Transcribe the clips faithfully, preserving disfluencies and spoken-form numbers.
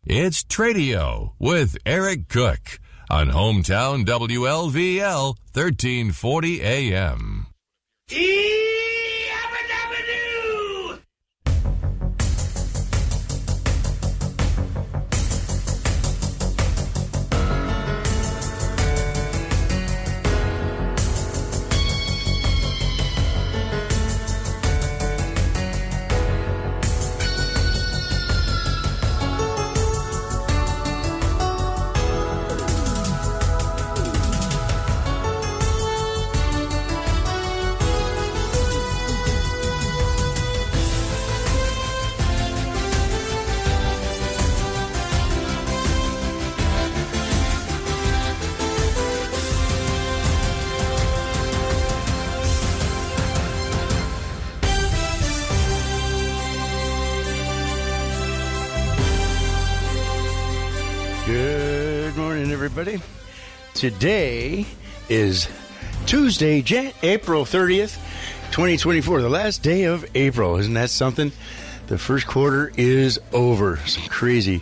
It's Tradio with Eric Cook on Hometown W L V L thirteen forty A M. Everybody. Today is Tuesday, Jan- April thirtieth, twenty twenty-four, the last day of April. Isn't that something? The first quarter is over. Some crazy.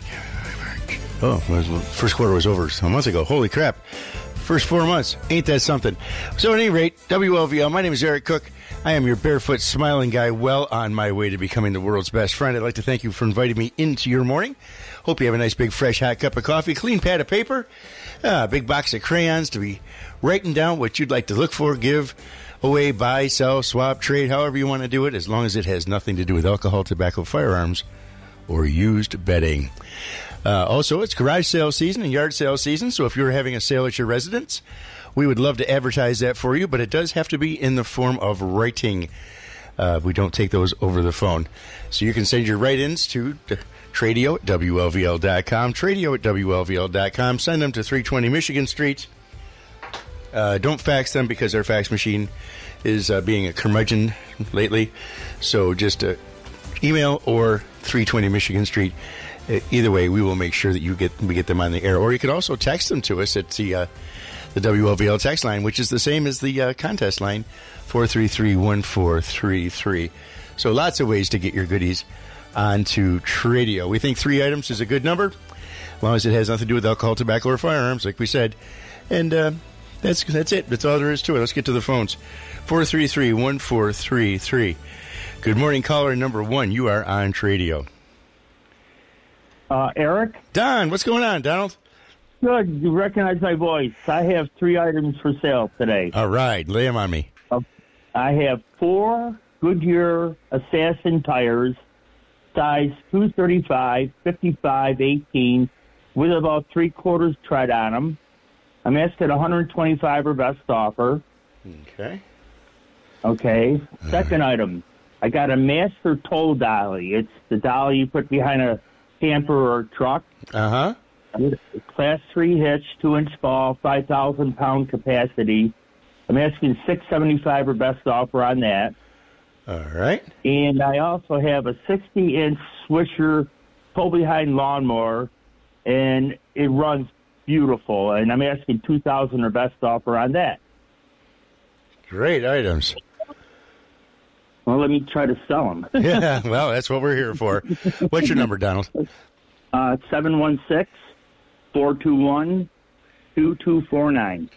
Oh, first quarter was over a month ago. Holy crap. First four months. Ain't that something? So at any rate, W L V L, my name is Eric Cook. I am your barefoot smiling guy, well on my way to becoming the world's best friend. I'd like to thank you for inviting me into your morning. Hope you have a nice big fresh hot cup of coffee, clean pad of paper, a big box of crayons to be writing down what you'd like to look for, give away, buy, sell, swap, trade, however you want to do it, as long as it has nothing to do with alcohol, tobacco, firearms, or used bedding. Uh, also, it's garage sale season and yard sale season, so if you're having a sale at your residence, we would love to advertise that for you, but it does have to be in the form of writing. Uh, we don't take those over the phone. So you can send your write-ins to Tradio at W L V L dot com, Tradio at W L V L dot com. Send them to three twenty Michigan Street. Uh, don't fax them because our fax machine is uh, being a curmudgeon lately. So just uh, email or three twenty Michigan Street. Uh, either way, we will make sure that you get we get them on the air. Or you could also text them to us at the uh, the W L V L text line, which is the same as the uh, contest line, four three three, one four three three. So lots of ways to get your goodies onto Tradio. We think three items is a good number, as long as it has nothing to do with alcohol, tobacco, or firearms, like we said. And uh, that's that's it. That's all there is to it. Let's get to the phones. four three three, one four three three. Good morning, caller number one. You are on Tradio. Uh, Eric? Don, what's going on, Donald? Good. You recognize my voice. I have three items for sale today. All right. Lay them on me. Uh, I have four Goodyear Assassin tires, size two thirty-five, fifty-five, eighteen, with about three quarters tread on them. I'm asking one hundred twenty-five dollars or best offer. Okay. Okay. Second uh. item. I got a Master Tow Dolly. It's the dolly you put behind a camper or truck. Uh-huh. Class three hitch, two inch ball, five thousand pound capacity. I'm asking six seventy-five or best offer on that. All right. And I also have a sixty inch Swisher pull behind lawnmower, and it runs beautiful. And I'm asking two thousand or best offer on that. Great items. Well, let me try to sell them. Yeah, well, that's what we're here for. What's your number, Donald? Uh, seven one six, four two one, two two four nine.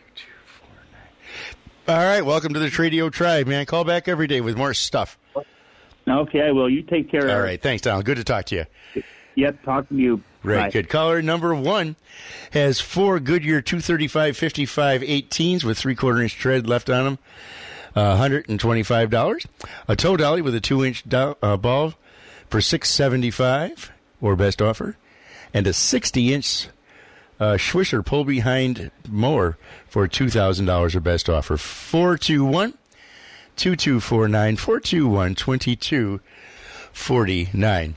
All right, welcome to the Tradio Tribe, man. Call back every day with more stuff. Okay, I will. You take care of it. All right, thanks, Donald. Good to talk to you. Yep, talk to you. Right, Bye. good. Caller number one has four Goodyear two thirty-five, fifty-five, eighteens with three-quarter inch tread left on them. Uh, one hundred twenty-five dollars. A tow dolly with a two-inch do- uh, ball for six seventy-five or best offer. And a sixty inch uh, Swisher pull-behind mower for two thousand dollars or best offer. four two one, two two four nine, four two one, two two four nine.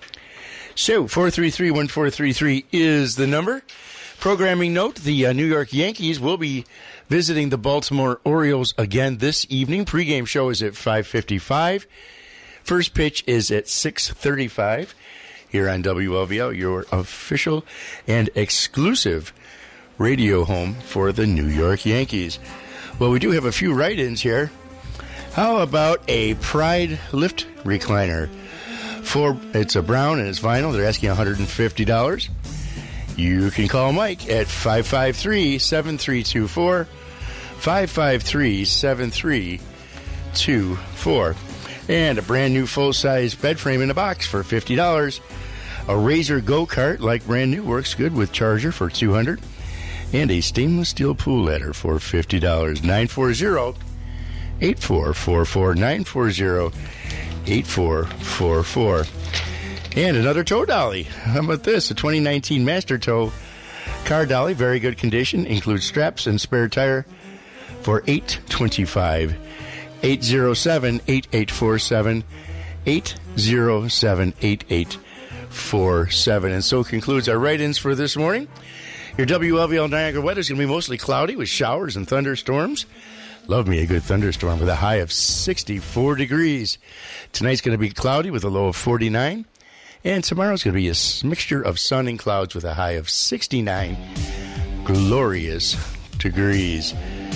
So, four three three, one four three three is the number. Programming note, the uh, New York Yankees will be visiting the Baltimore Orioles again this evening. Pre-game show is at five fifty-five. First pitch is at six thirty-five. Here on W L V L, your official and exclusive radio home for the New York Yankees. Well, we do have a few write-ins here. How about a Pride lift recliner Four, it's a brown and it's vinyl. They're asking one hundred fifty dollars. You can call Mike at five five three, seven three two four, five five three, seven three two four. And a brand new full-size bed frame in a box for fifty dollars. A Razor go-kart, like brand new, works good with charger for two hundred dollars. And a stainless steel pool ladder for fifty dollars. nine four zero, eight four four four, nine four zero, eight four four four. And another tow dolly. How about this? A twenty nineteen Master Tow car dolly, very good condition, includes straps and spare tire for eight hundred twenty-five dollars. eight zero seven, eight eight four seven, eight zero seven, eight eight four seven. And so concludes our write-ins for this morning. Your W L V L Niagara weather is going to be mostly cloudy with showers and thunderstorms. Love me a good thunderstorm with a high of sixty-four degrees. Tonight's going to be cloudy with a low of forty-nine. And tomorrow's going to be a mixture of sun and clouds with a high of sixty-nine glorious degrees.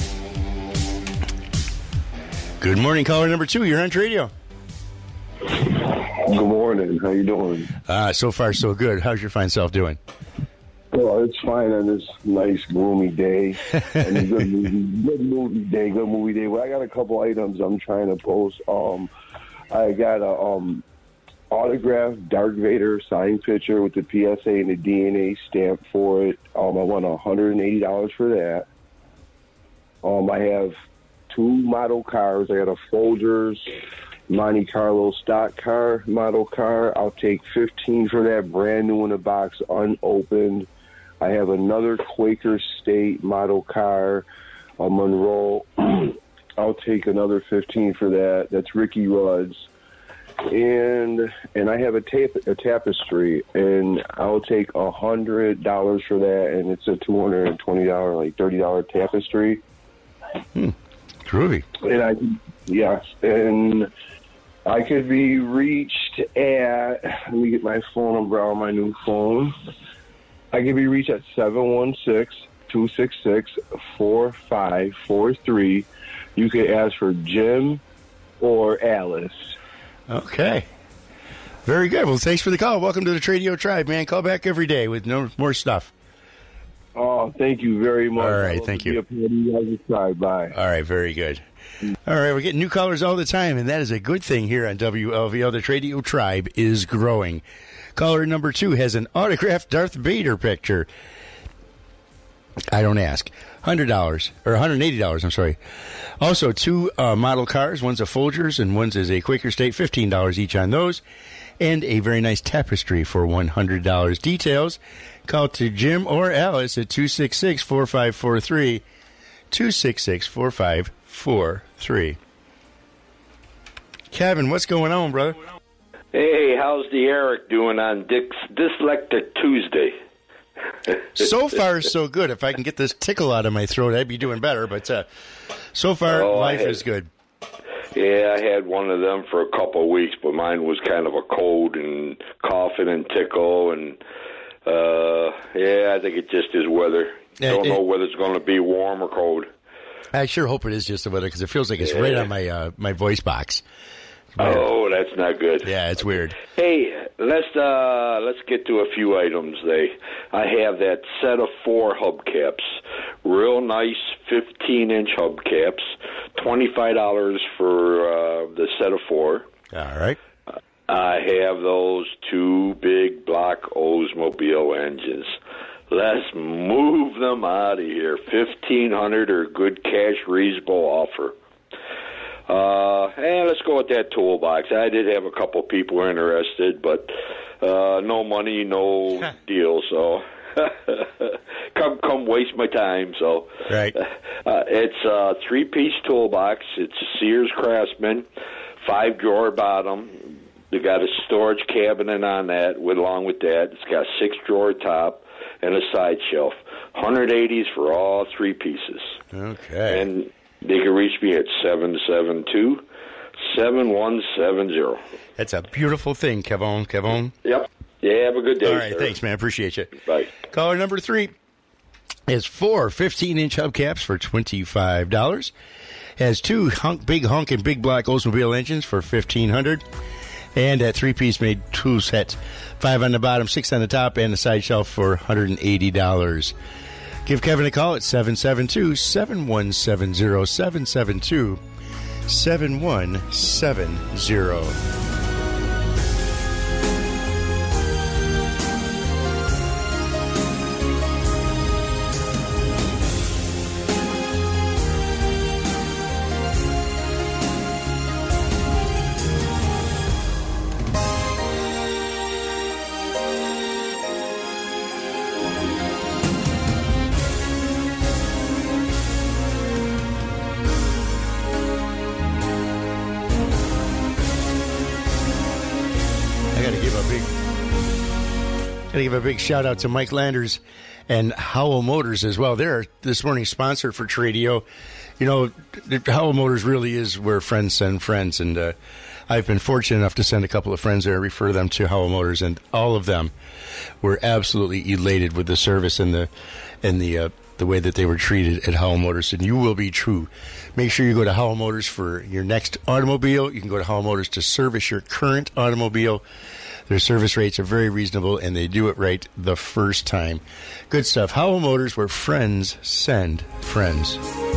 Good morning, caller number two. You're on radio. Good morning. How you doing? Uh, so far, so good. How's your fine self doing? Well, it's fine on this nice, gloomy day. And a good movie, good movie day, good movie day. Well, I got a couple items I'm trying to post. Um, I got a um, autographed Darth Vader signed picture with the P S A and the D N A stamp for it. Um, I won one hundred eighty dollars for that. Um, I have two model cars. I got a Folgers Monte Carlo stock car model car. I'll take fifteen for that, brand new in the box, unopened. I have another Quaker State model car, a Monroe. I'll take another fifteen for that. That's Ricky Rudd's. And and I have a, tape, a tapestry, and I'll take one hundred dollars for that, and it's a two hundred twenty dollars, like thirty dollars tapestry. Hmm. Groovy. And I, yes, and I could be reached at, let me get my phone number on my new phone. I could be reached at seven one six, two six six, four five four three. You could ask for Jim or Alice. Okay. Very good. Well, thanks for the call. Welcome to the Tradio Tribe, man. Call back every day with no more stuff. Oh, thank you very much. All right, thank you. you Bye. All right, very good. All right, we're getting new callers all the time, and that is a good thing here on W L V L. The Tradio Tribe is growing. Caller number two has an autographed Darth Vader picture. I don't ask. one hundred dollars, or one hundred eighty dollars, I'm sorry. Also, two uh, model cars. One's a Folgers, and one's is a Quaker State, fifteen dollars each on those. And a very nice tapestry for one hundred dollars. Details, call to Jim or Alice at two six six, four five four three, two six six, four five four three. Kevin, what's going on, brother? Hey, how's the Eric doing on Dick's Dyslectic Tuesday? So far, so good. If I can get this tickle out of my throat, I'd be doing better. But uh, so far, oh, life had, is good. Yeah, I had one of them for a couple of weeks, but mine was kind of a cold and coughing and tickle. And, uh, yeah, I think it just is weather. Yeah, Don't it, know whether it's going to be warm or cold. I sure hope it is just the weather, because it feels like it's yeah. right on my uh, my voice box. Oh, that's not good. Yeah, it's weird. Hey, let's uh, let's get to a few items. They, I have that set of four hubcaps, real nice fifteen-inch hubcaps, twenty-five dollars for uh, the set of four. All right. I have those two big block Oldsmobile engines. Let's move them out of here. Fifteen hundred or good cash reasonable offer. Uh, and let's go with that toolbox. I did have a couple people interested, but uh, no money, no deal. So come, come, waste my time. So right, uh, it's a three-piece toolbox. It's a Sears Craftsman, five drawer bottom. They got a storage cabinet on that. With along with that, it's got a six drawer top and a side shelf. one hundred eighties for all three pieces. Okay, and they can reach me at seven seven two, seven one seven zero. That's a beautiful thing, Kevon. Kevon. Yep. Yeah, have a good day, All right, sir. Thanks, man. Appreciate you. Bye. Caller number three is four fifteen-inch hubcaps for twenty-five dollars. Has two hunk, big hunk and big black Oldsmobile engines for fifteen hundred dollars. And that three-piece made tool set, five on the bottom, six on the top, and the side shelf for one hundred eighty dollars. Give Kevin a call at seven seven two, seven one seven zero, seven seven two, seven one seven zero. Gotta give a big shout out to Mike Landers and Howell Motors as well. They're this morning's sponsor for Tradio. You know, Howell Motors really is where friends send friends, and uh, I've been fortunate enough to send a couple of friends there, refer them to Howell Motors, and all of them were absolutely elated with the service and the and the uh, the way that they were treated at Howell Motors, and you will be too. Make sure you go to Howell Motors for your next automobile. You can go to Howell Motors to service your current automobile. Their service rates are very reasonable, and they do it right the first time. Good stuff. Howell Motors, where friends send friends.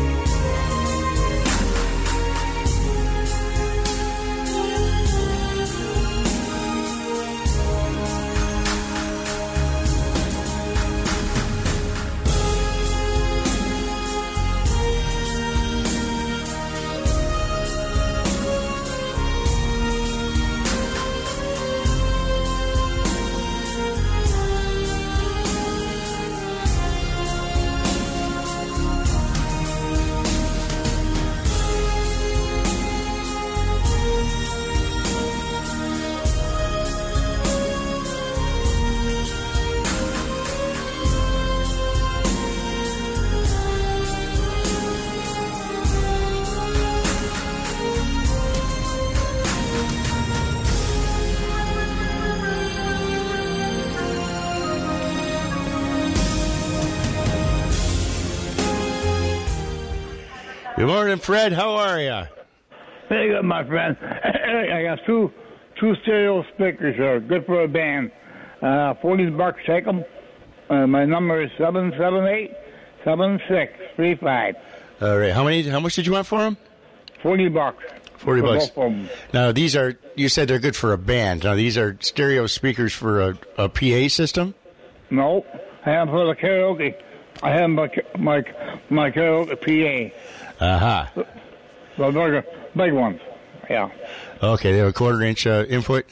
Good morning, Fred. How are you? Very good, my friend. I got two two stereo speakers that are good for a band. Uh, forty bucks, take them. Uh, my number is seven seven eight, seven six three five. All right. How many? How much did you want for them? Forty bucks. Forty for bucks. Both of them. Now these are. You said they're good for a band. Now these are stereo speakers for a, a P A system. No, I have for the karaoke. I have my my my karaoke P A. Aha. Uh-huh. The big, big ones. Yeah. Okay, they have a quarter inch uh, input.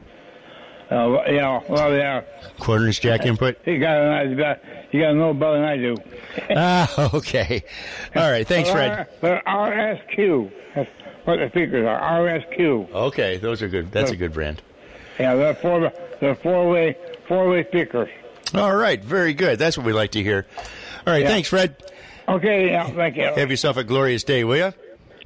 Uh, yeah. Well, yeah. Quarter inch jack input. You got you got you got to know better than I do. Ah, okay. All right. Thanks, Fred. They're R S Q. That's what the speakers are. R S Q. Okay, those are good. That's a good brand. Yeah, they're four. They're four way four way speakers. All right. Very good. That's what we like to hear. All right. Yeah. Thanks, Fred. Okay, yeah, thank you. Have yourself a glorious day, will you?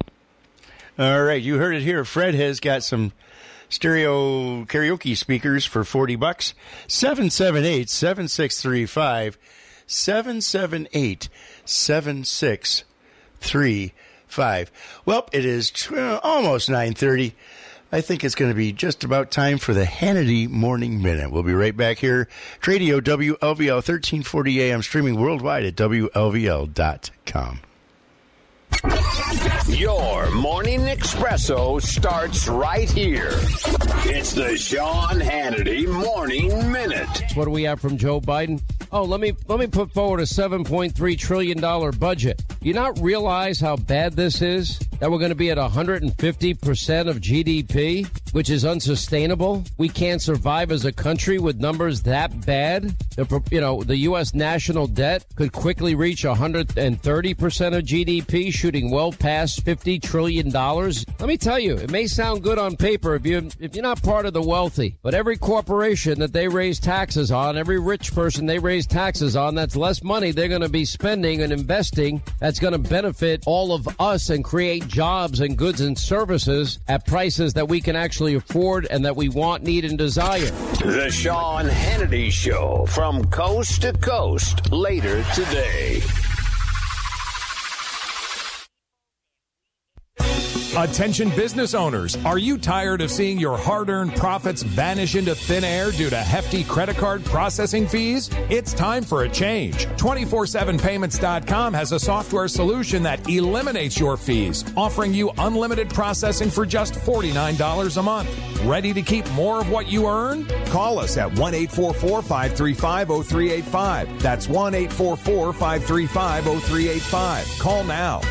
All right, you heard it here. Fred has got some stereo karaoke speakers for forty bucks. seven seven eight, seven six three five. seven seven eight, seven six three five. Well, it is t- almost nine thirty. I think it's going to be just about time for the Hannity Morning Minute. We'll be right back here. Radio W L V L thirteen forty A M, streaming worldwide at W L V L dot com. Your morning espresso starts right here. It's the Sean Hannity Morning Minute. What do we have from Joe Biden? Oh, let me let me put forward a seven point three trillion dollars budget. Do you not realize how bad this is? That we're going to be at one hundred fifty percent of G D P, which is unsustainable. We can't survive as a country with numbers that bad. The, you know, the U S national debt could quickly reach one hundred thirty percent of G D P, shooting well past fifty trillion dollars. Let me tell you, it may sound good on paper if you if you're not part of the wealthy, but every corporation that they raise taxes on, every rich person they raise taxes on, that's less money they're going to be spending and investing. That's going to benefit all of us and create jobs and goods and services at prices that we can actually afford and that we want, need, and desire. The Sean Hannity Show, from coast to coast, later today. Attention business owners, are you tired of seeing your hard-earned profits vanish into thin air due to hefty credit card processing fees? It's time for a change. two four seven payments dot com has a software solution that eliminates your fees, offering you unlimited processing for just forty-nine dollars a month. Ready to keep more of what you earn? Call us at one eight four four, five three five, zero three eight five. That's one eight four four, five three five, zero three eight five. Call now.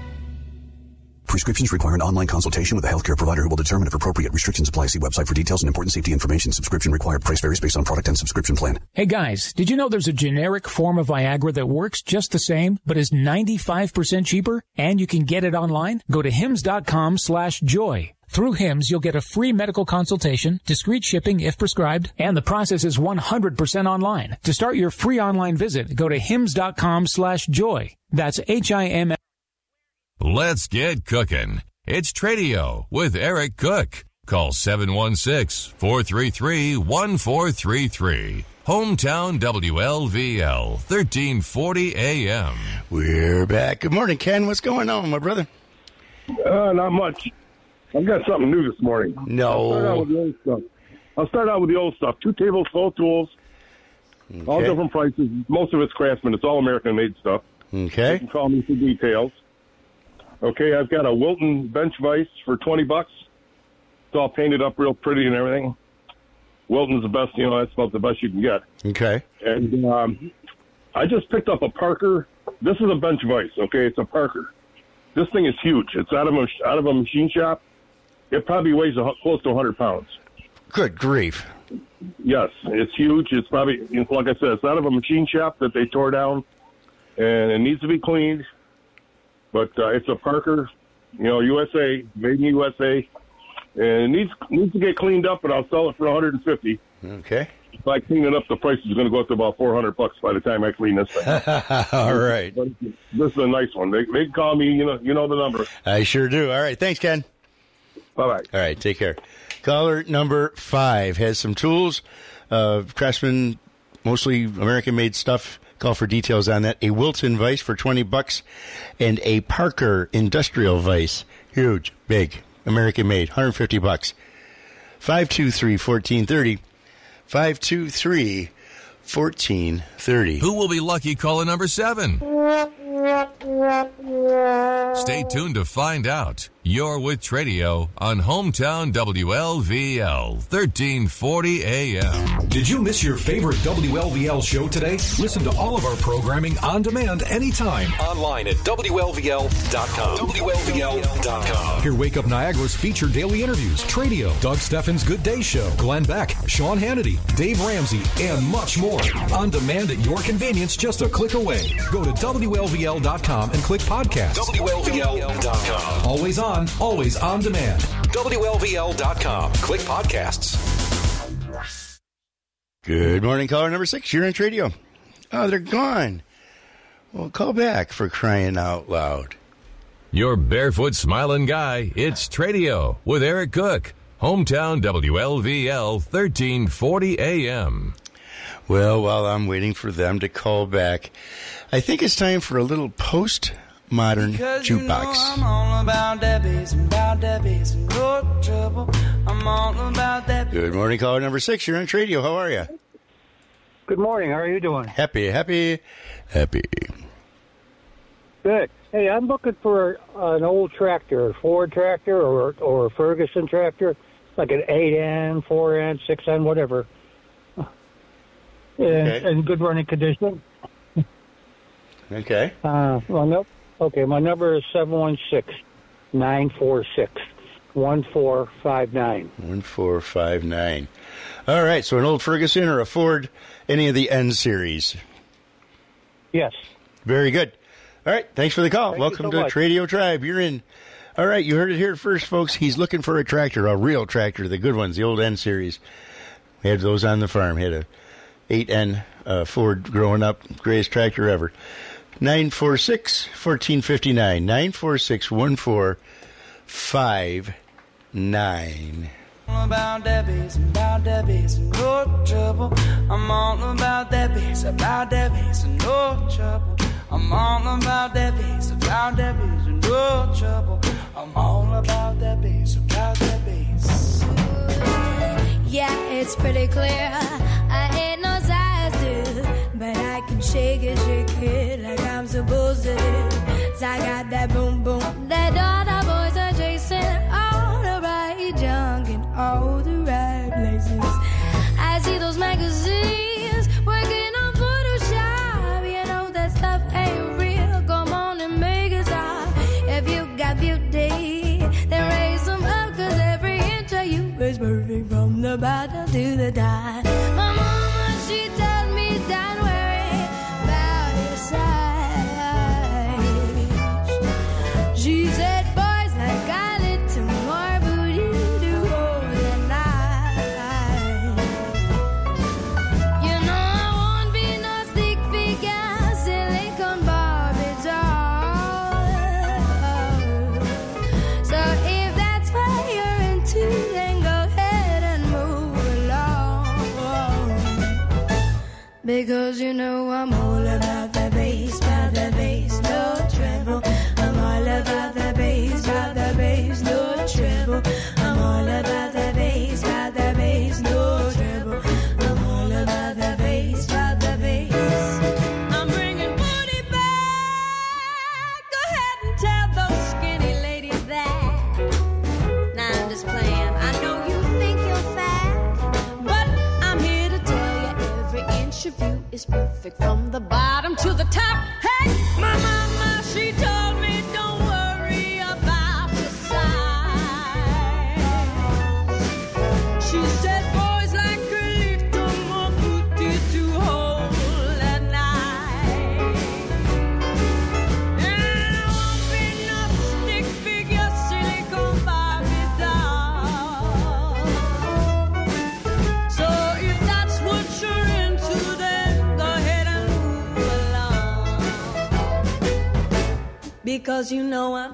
Prescriptions require an online consultation with a healthcare provider who will determine if appropriate restrictions apply. See website for details and important safety information. Subscription required. Price varies based on product and subscription plan. Hey guys, did you know there's a generic form of Viagra that works just the same, but is ninety-five percent cheaper? And you can get it online? Go to hims.com slash joy. Through Hims, you'll get a free medical consultation, discreet shipping if prescribed, and the process is one hundred percent online. To start your free online visit, go to hims.com slash joy. That's H I M. Let's get cooking. It's Tradio with Eric Cook. Call seven one six, four three three, one four three three. Hometown W L V L, thirteen forty A M. We're back. Good morning, Ken. What's going on, my brother? Uh, not much. I've got something new this morning. No. I'll start out with the old stuff. I'll start out with the old stuff. Two tables, full tools, okay. All different prices. Most of it's Craftsman. It's all American-made stuff. Okay. You can call me for details. Okay, I've got a Wilton bench vise for twenty bucks. It's all painted up real pretty and everything. Wilton's the best, you know, that's about the best you can get. Okay. And um, I just picked up a Parker. This is a bench vise, okay? It's a Parker. This thing is huge. It's out of a, out of a machine shop. It probably weighs a, close to one hundred pounds. Good grief. Yes, it's huge. It's probably, you know, like I said, it's out of a machine shop that they tore down, and it needs to be cleaned. But uh, it's a Parker, you know, U S A, made in U S A, and it needs needs to get cleaned up, and I'll sell it for one hundred fifty. Okay. If I clean it up, the price is going to go up to about four hundred bucks by the time I clean this thing. All right. But this is a nice one. They they call me, you know, you know the number. I sure do. All right. Thanks, Ken. Bye-bye. All right. Take care. Caller number five has some tools, uh, Craftsman, mostly American-made stuff. Call for details on that. A Wilton vise for twenty bucks and a Parker industrial vise. Huge, big, American-made, one hundred fifty bucks. five two three, one four three zero. five two three, one four three zero. Who will be lucky caller number seven? Stay tuned to find out. You're with Tradio on Hometown W L V L, thirteen forty A M. Did you miss your favorite W L V L show today? Listen to all of our programming on demand anytime. Online at W L V L dot com. W L V L dot com. Hear Wake Up Niagara's featured daily interviews, Tradio, Doug Steffens' Good Day Show, Glenn Beck, Sean Hannity, Dave Ramsey, and much more. On demand at your convenience, just a click away. Go to W L V L dot com and click podcast. W L V L dot com. Always on, always on demand. W L V L dot com. Click podcasts. Good morning, caller number six. You're on Tradio. Oh, they're gone. Well, call back for crying out loud. Your barefoot smiling guy, it's Tradio with Eric Cook. Hometown W L V L, thirteen forty A M. Well, while I'm waiting for them to call back, I think it's time for a little post-modern jukebox. You know I'm all about Debbie's and about Debbie's and no trouble. I'm all about Debbie's. Good morning, caller number six. You're on Tradio. How are you? Good morning. How are you doing? Happy, happy, happy. Good. Hey, I'm looking for an old tractor, a Ford tractor or or a Ferguson tractor, like an eight N, four N, six N, whatever. In, okay. in good running condition. Okay. Uh, well, no. Okay, my number is seven one six, nine four six, one four five nine. one four five nine. All right, so an old Ferguson or a Ford, any of the N series? Yes. Very good. All right, thanks for the call. Thank Welcome so to much. Tradio Tribe. You're in. All right, you heard it here first, folks. He's looking for a tractor, a real tractor, the good ones, the old N series. We had those on the farm. We had a eight N uh, Ford growing up, greatest tractor ever. nine four six, one four five nine. nine four six, one four five nine. All about Debbie's, about Debbie's, and no trouble. I'm all about Debbie's, about Debbie's, and no trouble. I'm all about Debbie's, about Debbie's, and no trouble. I'm all about that bass, about that bass. Yeah, it's pretty clear. I ain't no size two, but I can shake it, shake it like I'm supposed to do. 'Cause I got that boom boom that all the boys are chasing, all the right junk in all the right places. I see those magazines working on Photoshop. You know that stuff ain't real. Come on and make it stop. If you got beauty, then raise them up, 'cause every inch of you is perfect from the bottom to the top. My mama, she told me don't worry about your size. She said boys like got it to more booty to hold at night. You know I won't be no stick figure, silicone Barbie doll. So if that's what you're into, then go ahead and move along. Because you know I'm all about the bass, about the bass, no treble. I'm all about the bass, about the bass, no treble. I'm all about the bass, about the bass, no treble. I'm all about the bass, about the bass. I'm bringing booty back. Go ahead and tell those skinny ladies that. Nah, I'm just playing. I know you think you're fat, but I'm here to tell you every inch of you is perfect from the bottom to the top. Hey, my mama, she told me don't worry about your size. She said boys like a little more booty to hold at night. And I won't be no stick figure, silicone Barbie doll. So if that's what you're into, then go ahead and move along. Because you know I'm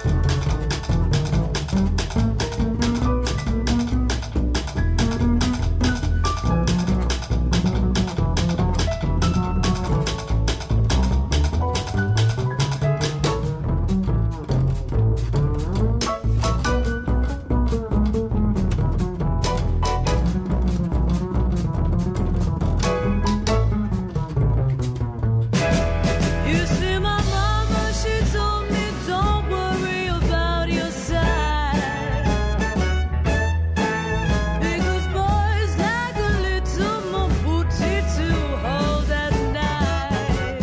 You see, my mama, she told me don't worry about your size. Because boys like a little more booty to hold at night.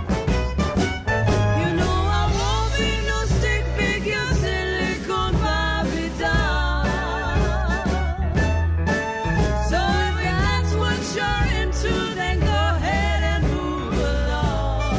You know I won't be no stick figure, silicone Barbie doll. So if that's what you're into, then go ahead and move along.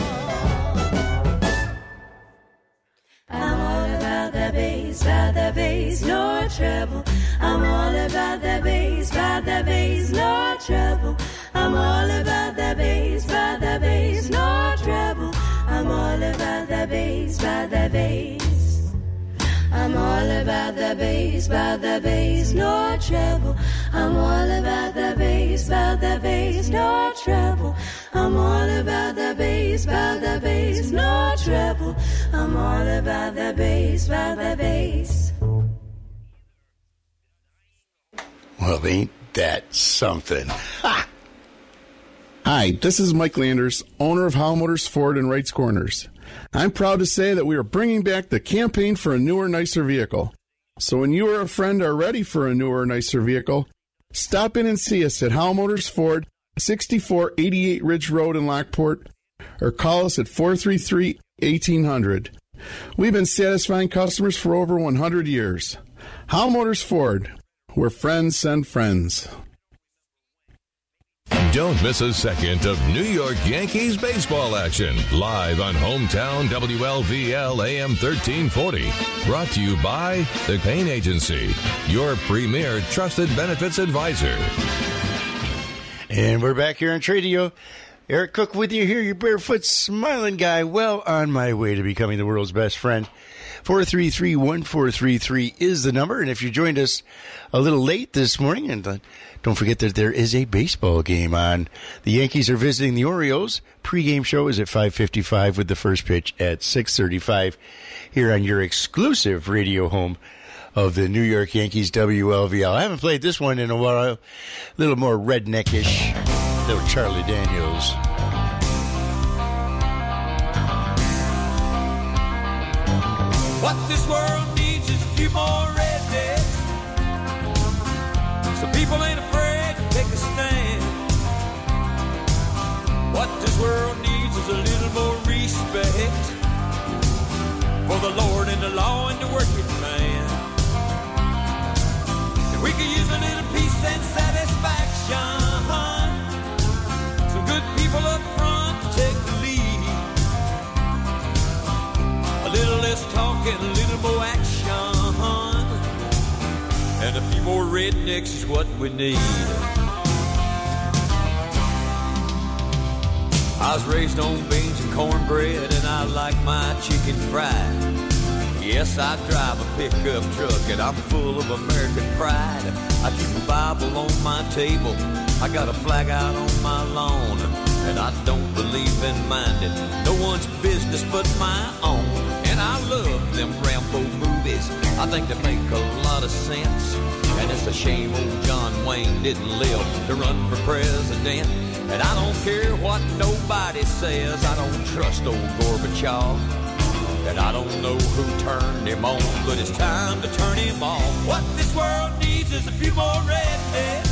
I'm all about the bass, about the bass, no treble. I'm all about the bass, about the bass, no treble. I'm all about the bass, about the bass, no treble. I'm all about the bass, about the bass. I'm all about the bass, about the bass, no treble. I'm all about the bass, about the bass, no treble. I'm all about the bass, about the bass, no treble. I'm all about the bass, about the bass. Well, ain't that something? Ha! Hi, this is Mike Landers, owner of Howell Motors Ford in Wrights Corners. I'm proud to say that we are bringing back the campaign for a newer, nicer vehicle. So when you or a friend are ready for a newer, nicer vehicle, stop in and see us at Howell Motors Ford, sixty-four eighty-eight Ridge Road in Lockport, or call us at four three three, eighteen hundred. We've been satisfying customers for over one hundred years. Howell Motors Ford, where friends send friends. Don't miss a second of New York Yankees baseball action live on Hometown W L V L A M thirteen forty. Brought to you by The Payne Agency, your premier trusted benefits advisor. And we're back here on Tradio. Eric Cook with you here, your barefoot smiling guy, well on my way to becoming the world's best friend. four three three, one four three three is the number. And if you joined us a little late this morning, and uh, don't forget that there is a baseball game on. The Yankees are visiting the Orioles. Pre-game show is at five fifty-five with the first pitch at six thirty-five here on your exclusive radio home of the New York Yankees, W L V L. I haven't played this one in a while. A little more redneckish. Little Charlie Daniels. What this world needs is a few more rednecks, so people ain't afraid to take a stand. What this world needs is a little more respect for the Lord and the law and the working man. And we could use a little peace and satisfaction, some good people up front to take the lead. A little less talk and a little more action, and a few more rednecks is what we need. I was raised on beans and cornbread, and I like my chicken fried. Yes, I drive a pickup truck, and I'm full of American pride. I keep a Bible on my table, I got a flag out on my lawn, and I don't believe in minding no one's business but my own. And I love them Rambo movies, I think they make a lot of sense. And it's a shame old John Wayne didn't live to run for president. And I don't care what nobody says, I don't trust old Gorbachev. And I don't know who turned him on, but it's time to turn him off. What this world needs is a few more rednecks,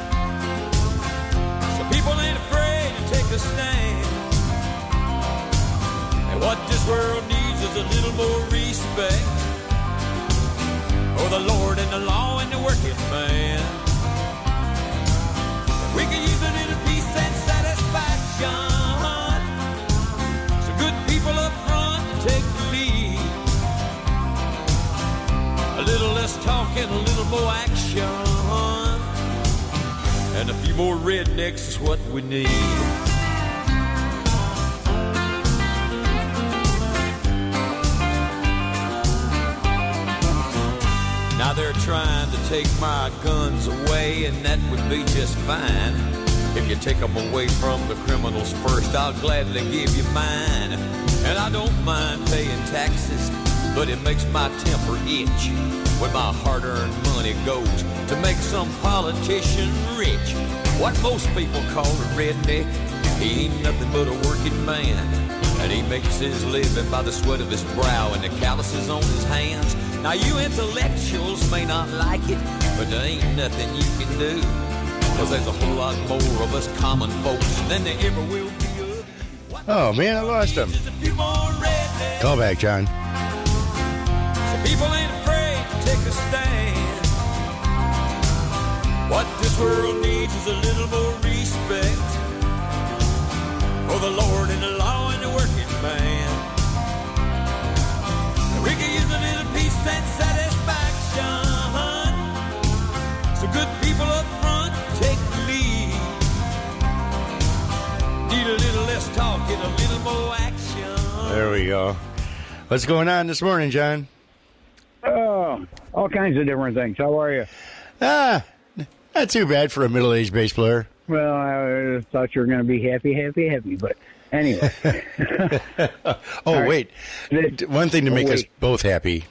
so people ain't afraid to take a stand. And what this world needs is a little more respect for the Lord and the law and the working man. We can use a little peace and satisfaction, some good people up front to take the lead. A little less talk and a little more action, and a few more rednecks is what we need. Now they're trying to take my guns away, and that would be just fine. If you take them away from the criminals first, I'll gladly give you mine. And I don't mind paying taxes, but it makes my temper itch when my hard-earned money goes to make some politician rich. What most people call a redneck, he ain't nothing but a working man. And he makes his living by the sweat of his brow and the calluses on his hands. Now you intellectuals may not like it, but there ain't nothing you can do, 'cause there's a whole lot more of us common folks than there ever will be. Oh, man, I lost him. Call back, John. So people ain't afraid to take a stand. What this world needs is a little more respect for the Lord and the law and the working man. And we can use a little peace and satisfaction, some good people up front take the lead. Need a little less talk and a little more action. There we go. What's going on this morning, John? Oh, all kinds of different things. How are you? Ah, not too bad for a middle-aged bass player. Well, I thought you were going to be happy, happy, happy, but anyway. oh, right. wait. One thing to make oh, us both happy.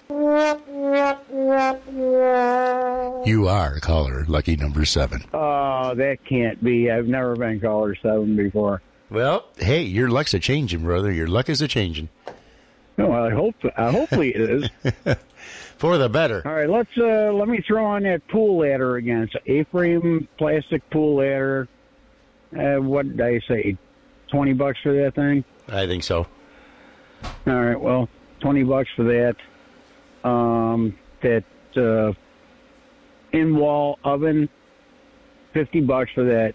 You are caller lucky number seven. Oh, that can't be. I've never been caller seven before. Well, hey, your luck's a changing, brother. Your luck is a changing. No, I hope. Uh, hopefully it is. For the better. All right, let's uh, let me throw on that pool ladder again. It's an A-frame plastic pool ladder. Uh, what did I say? Twenty bucks for that thing? I think so. All right, well, twenty bucks for that. Um, that uh, in-wall oven, fifty bucks for that.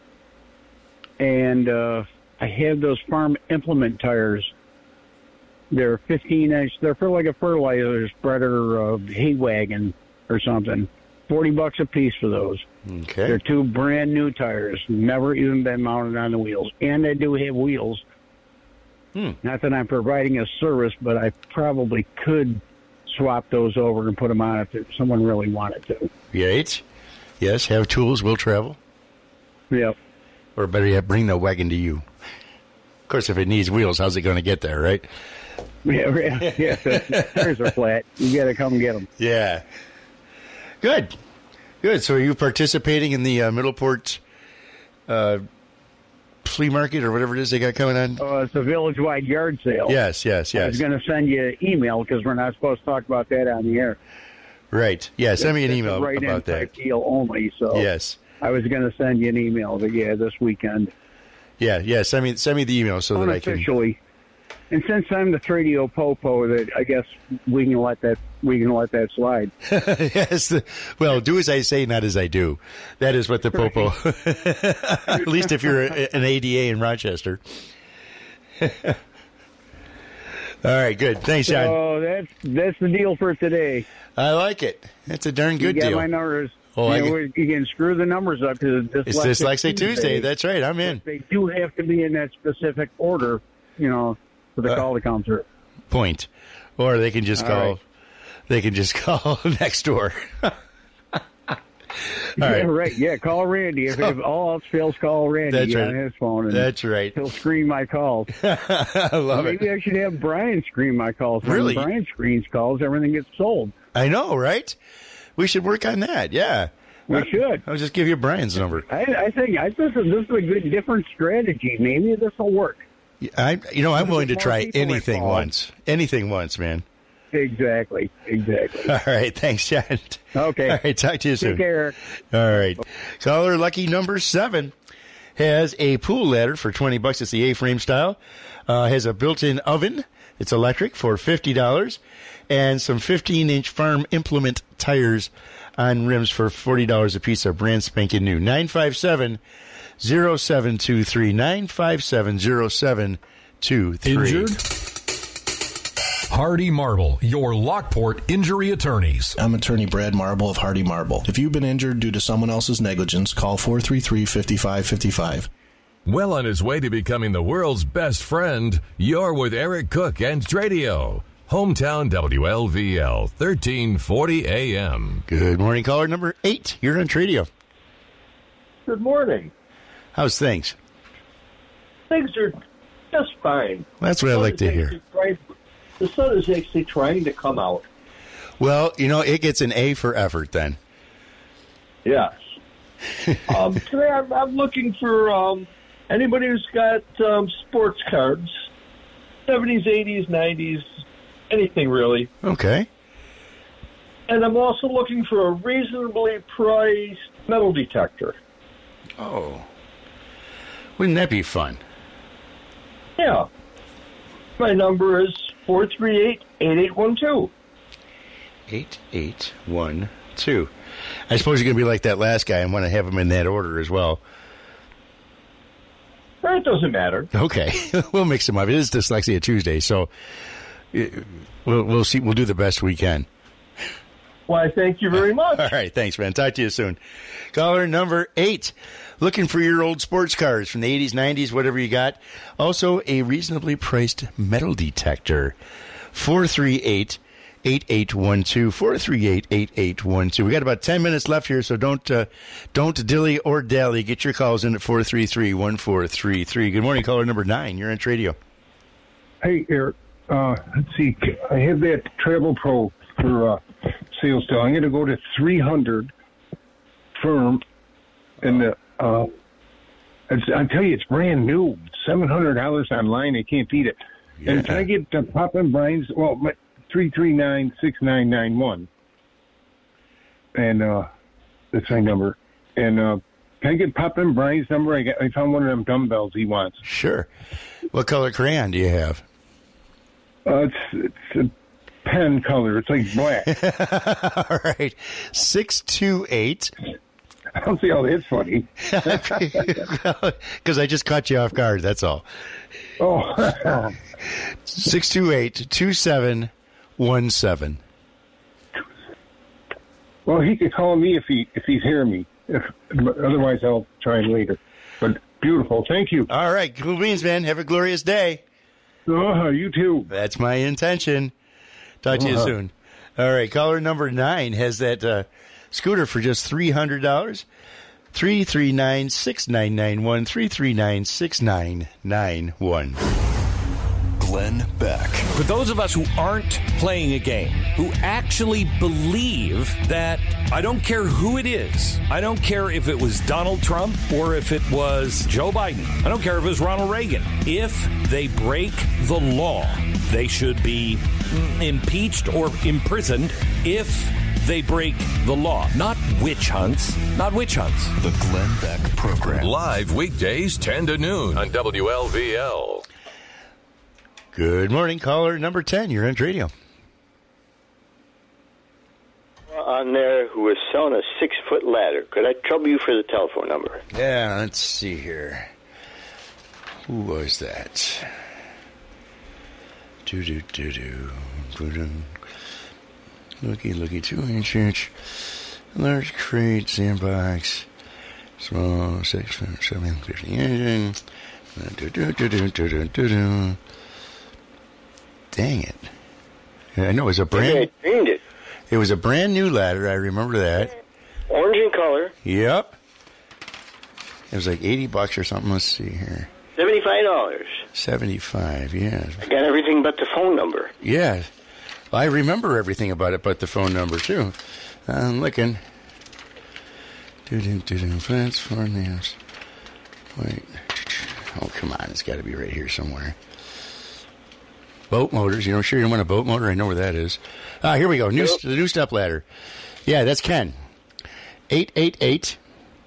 And uh, I have those farm implement tires. They're fifteen inch. They're for like a fertilizer spreader, uh, hay wagon or something. Forty bucks a piece for those. Okay. They're two brand new tires, never even been mounted on the wheels, and they do have wheels. Hmm. Not that I'm providing a service, but I probably could swap those over and put them on if someone really wanted to. Right. Yes, have tools, will travel. Yep. Or better yet, bring the wagon to you. Of course, if it needs wheels, how's it going to get there, right? Yeah, yeah. yeah. The tires are flat. You got to come get them. Yeah. Good. Good. So are you participating in the uh, Middleport uh, flea market or whatever it is they got coming on? Oh, it's a village-wide yard sale. Yes, yes, yes. I was going to send you an email because we're not supposed to talk about that on the air. Right. Yeah, send me an It's email a right-in about that. type deal only. So Yes. I was going to send you an email, but yeah, this weekend. Yeah, yeah. Send me send me the email so that I can. Unofficially. And since I'm the Tradio Popo, that I guess we can let that we can let that slide. Yes. The, well, do as I say, not as I do. That is what the Popo. At least if you're a, an A D A in Rochester. All right, good. Thanks, John. So that's that's the deal for today. I like it. That's a darn good you got deal. my numbers. Oh, you, I know, get- you can screw the numbers up because It's Dyslexic Tuesday. That's right. I'm in. They do have to be in that specific order, you know, for the Uh, call to come through. Point. Or they can just All call. right. They can just call next door. All yeah, right. right. Yeah, call Randy. If, if all else fails, call Randy That's right. on his phone. And That's right. He'll screen my calls. I love Maybe it. I should have Brian screen my calls. When Really? Brian screens calls, everything gets sold. I know, right? We should work on that. Yeah. We should. I'll just give you Brian's number. I, I think I think this is a good, different strategy. Maybe this will work. I, you know, I'm willing to More try people anything involved. once. Anything once, man. Exactly. Exactly. All right. Thanks, John. Okay. All right. Talk to you soon. Take care. All right. Caller lucky number seven has a pool ladder for twenty bucks. It's the A-frame style. Uh, has a built-in oven. It's electric for fifty dollars. And some fifteen-inch farm implement tires on rims for forty dollars a piece. Are brand spanking new. nine five seven, zero seven two three. nine five seven, zero seven two three. Injured? Hardy Marble, your Lockport injury attorneys. I'm attorney Brad Marble of Hardy Marble. If you've been injured due to someone else's negligence, call four three three, five five five five. Well on his way to becoming the world's best friend, you're with Eric Cook and Tradio. Hometown W L V L, thirteen forty A M. Good morning, caller number eight. You're on Tradio. Good morning. How's things? Things are just fine. That's what I The sun like is to hear. actually trying- the sun is actually trying to come out. Well, you know, it gets an A for effort then. Yes. um, today I'm, I'm looking for um, anybody who's got um, sports cards, seventies, eighties, nineties, anything really. Okay. And I'm also looking for a reasonably priced metal detector. Oh. Wouldn't that be fun? Yeah. My number is four three eight, eight eight one two. eight eight one two. I suppose you're going to be like that last guy and want to have them in that order as well. It doesn't matter. Okay. We'll mix them up. It is Dyslexia Tuesday, so uh, we'll, we'll see. We'll do the best we can. Why, thank you very much. All right. Thanks, man. Talk to you soon. Caller number eight. Looking for your old sports cars from the eighties, nineties, whatever you got. Also, a reasonably priced metal detector. four three eight, eight eight one two. four three eight, eight eight one two. We got about ten minutes left here, so don't uh, don't dilly or dally. Get your calls in at four three three, one four three three. Good morning, caller number nine. You're on Tradio. Hey, Eric. Uh, let's see. I have that Travel Pro for uh, sales still. I'm going to go to three hundred firm, and the uh, it's, I tell you, it's brand new. seven hundred dollars online. I can't beat it. Yeah. And can I get uh, Pop and Brian's? Well, my three three nine, six nine nine one. And uh, that's my number. And uh, can I get Pop and Brian's number? I, got, I found one of them dumbbells he wants. Sure. What color crayon do you have? Uh, it's it's a pen color. It's like black. All right. six two eight. I don't see how that's funny. Because I just caught you off guard, that's all. Oh. six two eight, two seven one seven. Well, he could call me if he if he's hearing me. If, otherwise, I'll try him later. But beautiful. Thank you. All right. Cool beans, man. Have a glorious day. Oh, you too. That's my intention. Talk to you Uh-huh. soon. All right, caller number nine has that uh, scooter for just three hundred dollars. three three nine, six nine nine one, three three nine, six nine nine one. Glenn Beck. For those of us who aren't playing a game, who actually believe that I don't care who it is, I don't care if it was Donald Trump or if it was Joe Biden, I don't care if it was Ronald Reagan, if they break the law, they should be impeached or imprisoned if they break the law. Not witch hunts. Not witch hunts. The Glenn Beck Program. Live weekdays ten to noon on W L V L. Good morning, caller number ten. You're on radio. On there who was selling a six-foot ladder. Could I trouble you for the telephone number? Yeah, let's see here. Who was that? Do do do do. Looky looky, two inch inch, large crate, sandbox, small six seven fifty engine. Do do do do do do do do. Dang it! I know it was a brand. I dreamed it. It was a brand new ladder. I remember that. Orange in color. Yep. It was like eighty bucks or something. Let's see here. Seventy-five dollars. Seventy-five. Yeah. I got everything but the phone number. Yeah. I remember everything about it, but the phone number too. I'm looking. Do do do do. Plants for names. Wait. Oh come on! It's got to be right here somewhere. Boat motors. You know, sure you want a boat motor? I know where that is. Ah, here we go. New, the new step ladder. Yeah, that's Ken. eight eight eight,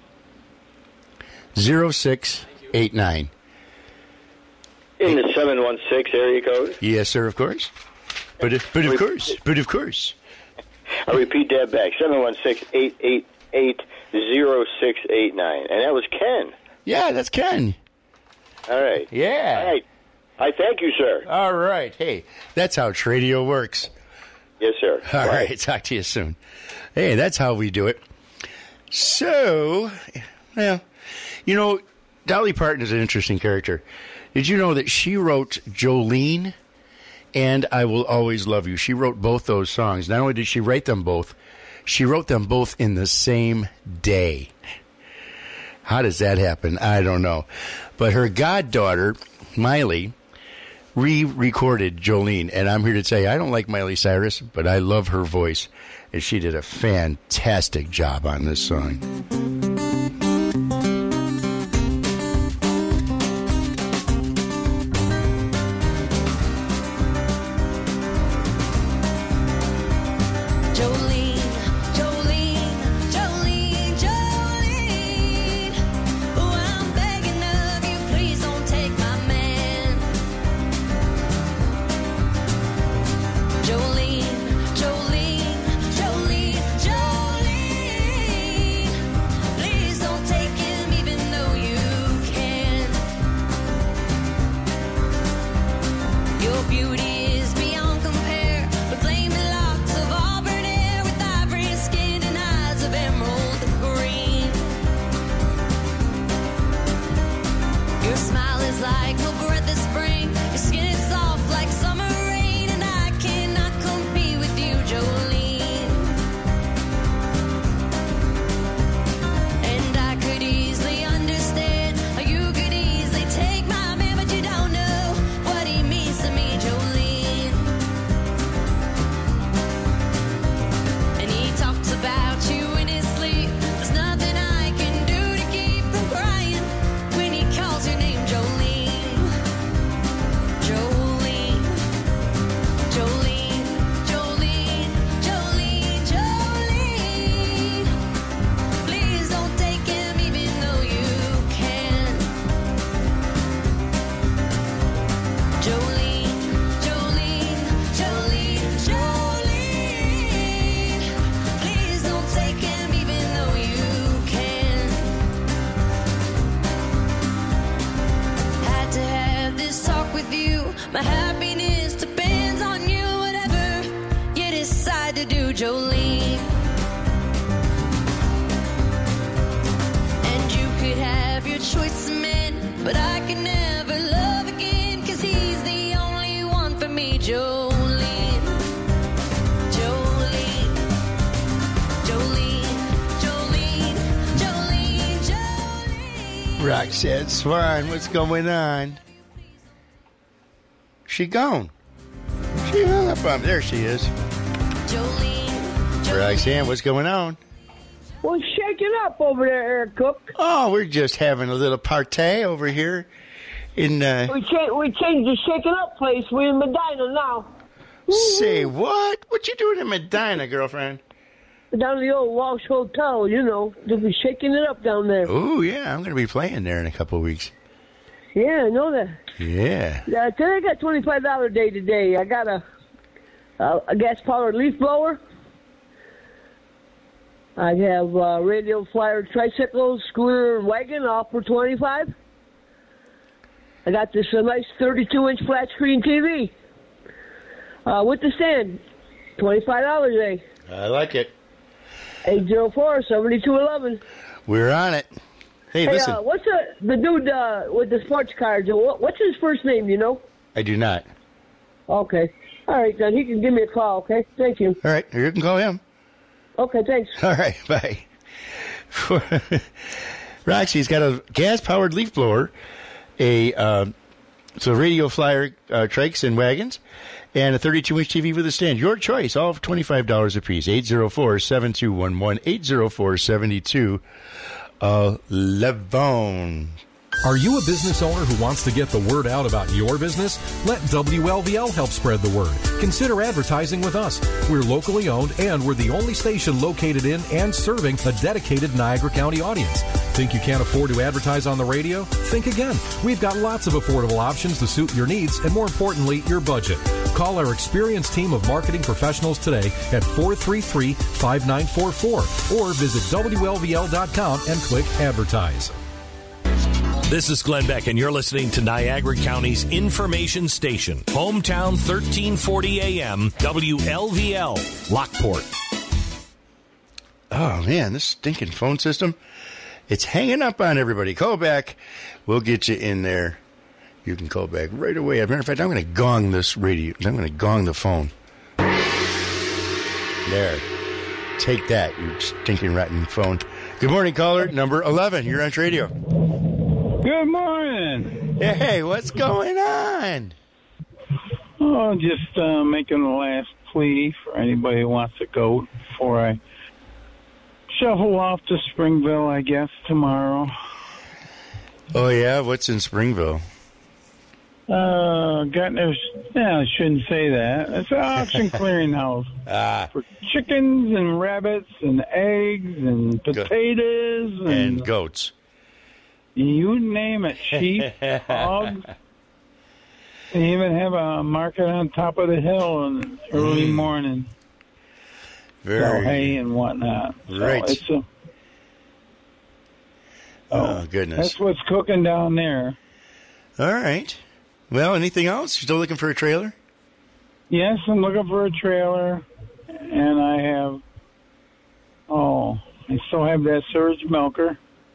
zero six eight nine. In the seven one six area code? Yes, sir, of course. But, if, but of course. But of course. I'll repeat that back. seven one six, eight eight eight, zero six eight nine. And that was Ken. Yeah, that's Ken. All right. Yeah. All right. I thank you, sir. All right. Hey, that's how Tradio works. Yes, sir. All Bye. right. Talk to you soon. Hey, that's how we do it. So, well, you know, Dolly Parton is an interesting character. Did you know that she wrote Jolene and I Will Always Love You? She wrote both those songs. Not only did she write them both, she wrote them both in the same day. How does that happen? I don't know. But her goddaughter, Miley, re-recorded Jolene, and I'm here to tell you, I don't like Miley Cyrus, but I love her voice, and she did a fantastic job on this song. My happiness depends on you, whatever you decide to do, Jolene. And you could have your choice of men, but I can never love again, 'cause he's the only Roxanne Swan, what's going on? She gone. She hung up on me. There she is. Roxanne, what's going on? What's shaking up over there, Eric Cook? Oh, we're just having a little party over here in... Uh, we, cha- we changed the shaking up place. We're in Medina now. Say what? What you doing in Medina, girlfriend? Down at the old Walsh Hotel, you know. They'll be shaking it up down there. Oh, yeah. I'm going to be playing there in a couple of weeks. Yeah, I know that. Yeah. Uh, today I got a twenty-five dollars day today. I got a, a, a gas-powered leaf blower. I have a radio flyer tricycle, scooter, and wagon, all for twenty-five dollars. I got this uh, nice thirty-two inch flat-screen T V uh, with the stand, twenty-five dollars a. I like it. eight zero four, seven two one one. We're on it. Hey, hey listen. Uh, what's the, the dude uh, with the sports cards? What, what's his first name, you know? I do not. Okay. All right, then. He can give me a call, okay? Thank you. All right. You can call him. Okay, thanks. All right. Bye. Roxy's got a gas-powered leaf blower, a uh, so radio flyer uh, trikes and wagons, and a thirty-two inch T V with a stand. Your choice, all for twenty-five dollars a piece. eight zero four, seven two one one, eight zero four, seven two one one. Are you a business owner who wants to get the word out about your business? Let W L V L help spread the word. Consider advertising with us. We're locally owned, and we're the only station located in and serving a dedicated Niagara County audience. Think you can't afford to advertise on the radio? Think again. We've got lots of affordable options to suit your needs and, more importantly, your budget. Call our experienced team of marketing professionals today at four three three, five nine four four or visit W L V L dot com and click Advertise. This is Glenn Beck, and you're listening to Niagara County's information station, Hometown thirteen forty A M, W L V L, Lockport. Oh, man, this stinking phone system, it's hanging up on everybody. Call back. We'll get you in there. You can call back right away. As a matter of fact, I'm going to gong this radio. I'm going to gong the phone. There. Take that, you stinking rotten phone. Good morning, caller. Number eleven. You're on radio. Good morning. Hey, what's going on? Oh, just uh, making the last plea for anybody who wants to go before I shuffle off to Springville, I guess, tomorrow. Oh, yeah? What's in Springville? Uh, got no, yeah, I shouldn't say that. It's an auction clearinghouse ah. for chickens and rabbits and eggs and potatoes and, and goats. You name it, sheep, hogs. They even have a market on top of the hill in the early mm. morning. Very Sell hay and whatnot. Right. So it's a, oh, goodness. That's what's cooking down there. All right. Well, anything else? You're still looking for a trailer? Yes, I'm looking for a trailer. And I have, oh, I still have that surge milker.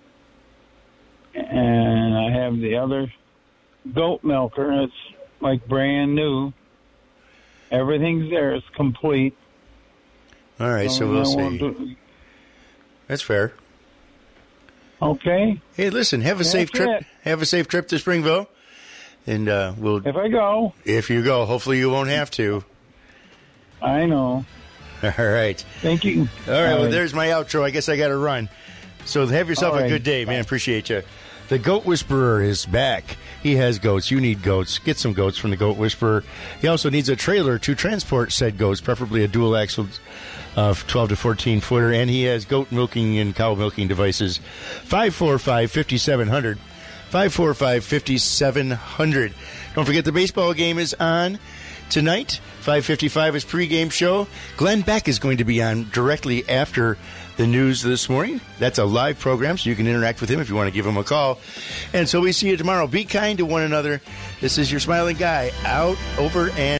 And I have the other goat milker. It's like brand new. Everything's there. It's complete. All right, so, so we'll see. To... That's fair. Okay. Hey, listen, have a That's safe trip. It. Have a safe trip to Springville. And uh, we'll. If I go. If you go. Hopefully you won't have to. I know. All right. Thank you. All right, All right. Well, there's my outro. I guess I got to run. So have yourself right. a good day, man. Appreciate you. The Goat Whisperer is back. He has goats. You need goats. Get some goats from the Goat Whisperer. He also needs a trailer to transport said goats, preferably a dual axle of twelve to fourteen footer. And he has goat milking and cow milking devices. five four five, five seven zero zero. five four five, five seven zero zero. Don't forget the baseball game is on tonight. five fifty-five is pregame show. Glenn Beck is going to be on directly after the news this morning. That's a live program, so you can interact with him if you want to give him a call. And so we see you tomorrow. Be kind to one another. This is your smiling guy out, over, and